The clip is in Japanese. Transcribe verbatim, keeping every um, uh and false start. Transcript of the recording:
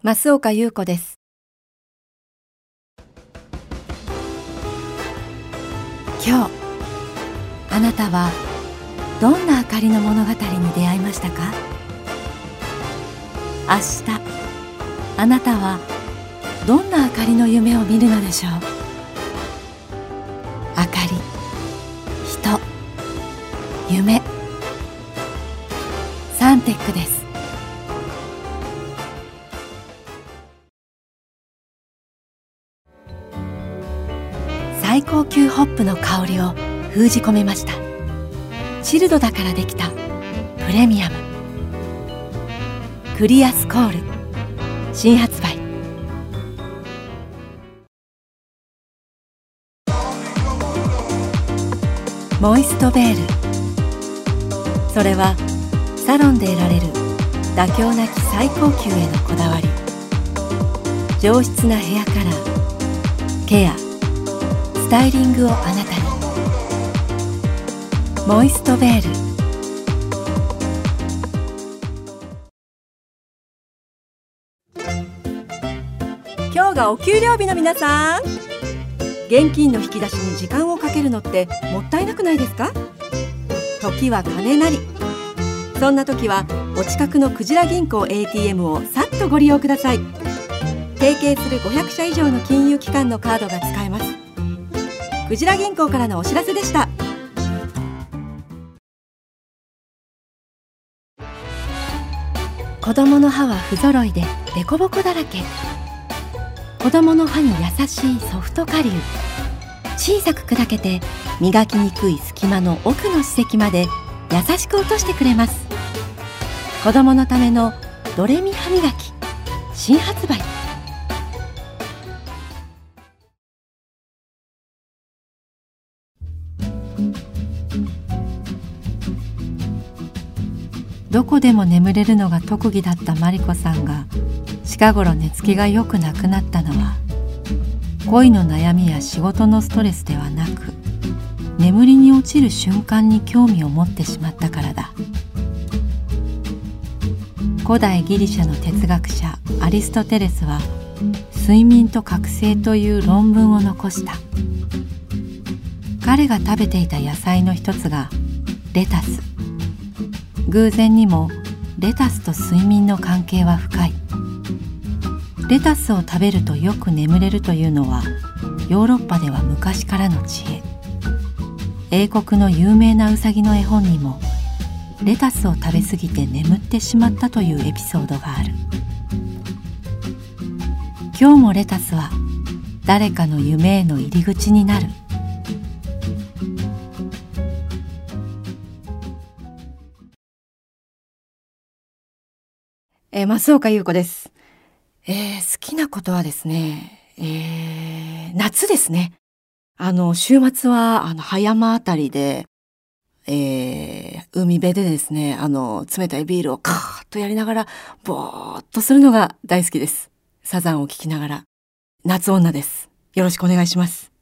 増岡優子です。今日あなたはどんな明かりの物語に出会いましたか？明日あなたはどんな明かりの夢を見るのでしょう。明かり、人、夢、サンテックです。最高級ホップの香りを封じ込めました。チルドだからできたプレミアムクリアスコール新発売。モイストベール、それはサロンで得られる妥協なき最高級へのこだわり。上質なヘアカラー、ケア、スタイリングをあなたに。モイストベール。今日がお給料日の皆さん、現金の引き出しに時間をかけるのってもったいなくないですか？時は金なり。そんな時はお近くのクジラ銀行 エーティーエム をさっとご利用ください。提携するごひゃくしゃ以上の金融機関のカードが使えます。クジラ銀行からのお知らせでした。子供の歯は不揃いでデコボコだらけ。子供の歯に優しいソフトカリウ。小さく砕けて磨きにくい隙間の奥の歯石まで優しく落としてくれます。子供のためのドレミ歯磨き新発売。どこでも眠れるのが特技だったマリコさんが近頃寝つきが良くなくなったのは、恋の悩みや仕事のストレスではなく、眠りに落ちる瞬間に興味を持ってしまったからだ。古代ギリシャの哲学者アリストテレスは睡眠と覚醒という論文を残した。彼が食べていた野菜の一つがレタス。偶然にもレタスと睡眠の関係は深い。レタスを食べるとよく眠れるというのはヨーロッパでは昔からの知恵。英国の有名なウサギの絵本にもレタスを食べ過ぎて眠ってしまったというエピソードがある。今日もレタスは誰かの夢への入り口になる。えー、増岡優子です。えー、好きなことはですね、えー、夏ですね。あの週末はあの葉山あたりで、えー、海辺でですね、あの冷たいビールをカーッとやりながらぼーっとするのが大好きです。サザンを聴きながら。夏女です。よろしくお願いします。